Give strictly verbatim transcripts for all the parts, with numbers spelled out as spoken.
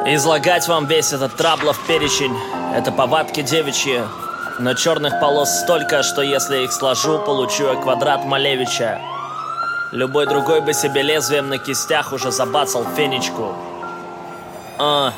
Излагать вам весь этот траблов перечень — это повадки девичьи. Но черных полос столько, что если их сложу, получу я квадрат Малевича. Любой другой бы себе лезвием на кистях уже забацал фенечку. А.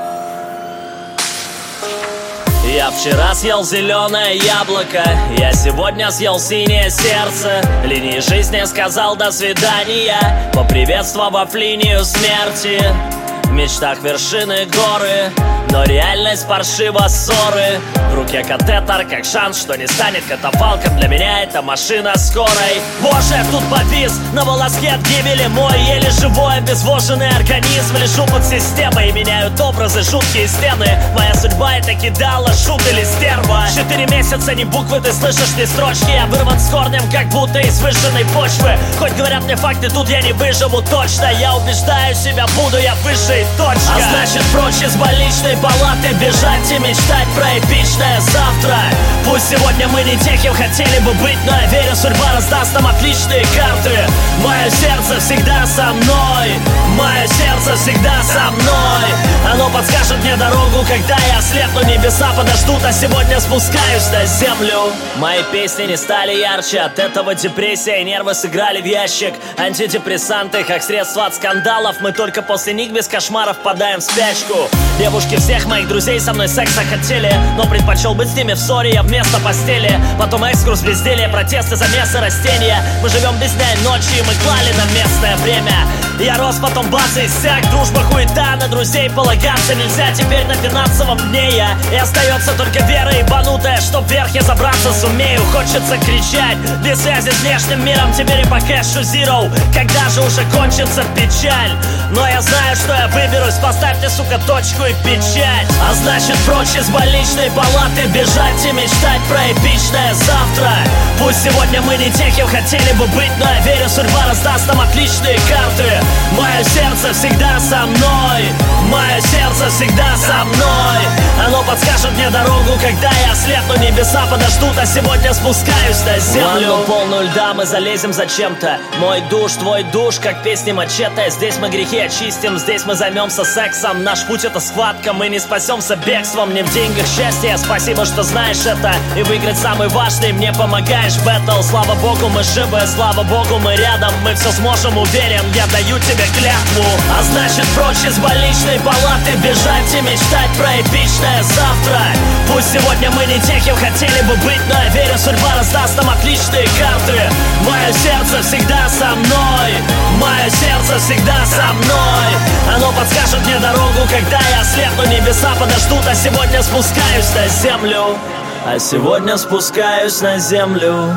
Я вчера съел зеленое яблоко, я сегодня съел синее сердце. Линии жизни сказал до свидания, поприветствовав линию смерти. В мечтах вершины горы, но реальность паршиво ссоры. В руке катетер, как шанс, что не станет катафалком. Для меня это машина скорой. Боже, тут повис на волоске от гибели. Мой еле живой обезвоженный организм. Лежу под системой, меняют образы жуткие стены. Моя судьба это кидала, шут или стерва. Четыре месяца ни буквы ты слышишь, ни строчки. Я вырван с корнем, как будто из выжженной почвы. Хоть говорят мне факты, тут я не выживу точно. Я убеждаю себя, буду я выше и точка. А значит, прочь из больничной палаты бежать и мечтать про эпичное завтра. Пусть сегодня мы не те, кем хотели бы быть, но я верю, судьба раздаст нам отличные карты. Мое сердце всегда со мной, мое сердце всегда со мной. Оно подскажет мне дорогу, когда я ослепну. Небеса подождут, а сегодня спускаюсь на землю. Мои песни не стали ярче, от этого депрессия и нервы сыграли в ящик. Антидепрессанты, как средство от скандалов. Мы только после них без кошмаров впадаем в спячку. Девушки всех моих друзей со мной секса хотели, но предпочел быть с ними в ссоре я вместо постели. Потом экскурс, безделие, протесты, замесы, растения. Мы живем без дня и ночи, и мы клали на местное время. Я рос, потом бац и иссяк. Дружба хуета, на друзей полагаться нельзя. Теперь на финансовом дне я, и остается только вера ебанутая, чтоб вверх я забраться сумею. Хочется кричать, без связи с внешним миром. Теперь и по кэшу zero. Когда же уже кончится печаль? Но я знаю, что я выберусь. Поставьте, сука, точку и печать. А значит, прочь из больничной палаты бежать и мечтать про эпичное завтра. Пусть сегодня мы не те, кем хотели бы быть, но я верю, судьба раздаст нам отличные карты. Мое сердце всегда со мной, мое сердце всегда со мной. Оно подскажет мне дорогу, когда я ослепну. Небеса подождут, а сегодня спускаюсь на землю. В ванну полную льда мы залезем зачем-то. Мой душ, твой душ, как песни Мачете. Здесь мы грехи очистим, здесь мы займемся сексом. Наш путь это схватка, мы не спасемся бегством. Не в деньгах счастье, спасибо, что знаешь это. И выиграть самый важный мне помогаешь в бэтл. Слава богу, мы живы, слава богу, мы рядом. Мы все сможем, уверен, я даю тебе клятву. А значит, прочь из больничной палаты бежать и мечтать про эпичное завтра. Пусть сегодня мы не те, кем хотели бы быть, но я верю, судьба раздаст нам отличные карты. Мое сердце всегда со мной, мое сердце всегда со мной. Оно подскажет мне дорогу, когда я ослепну. Небеса подождут, а сегодня спускаюсь на землю. А сегодня спускаюсь на землю,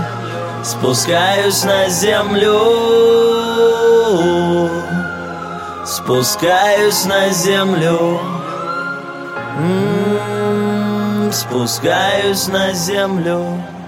спускаюсь на землю, спускаюсь на землю, м-м, спускаюсь на землю.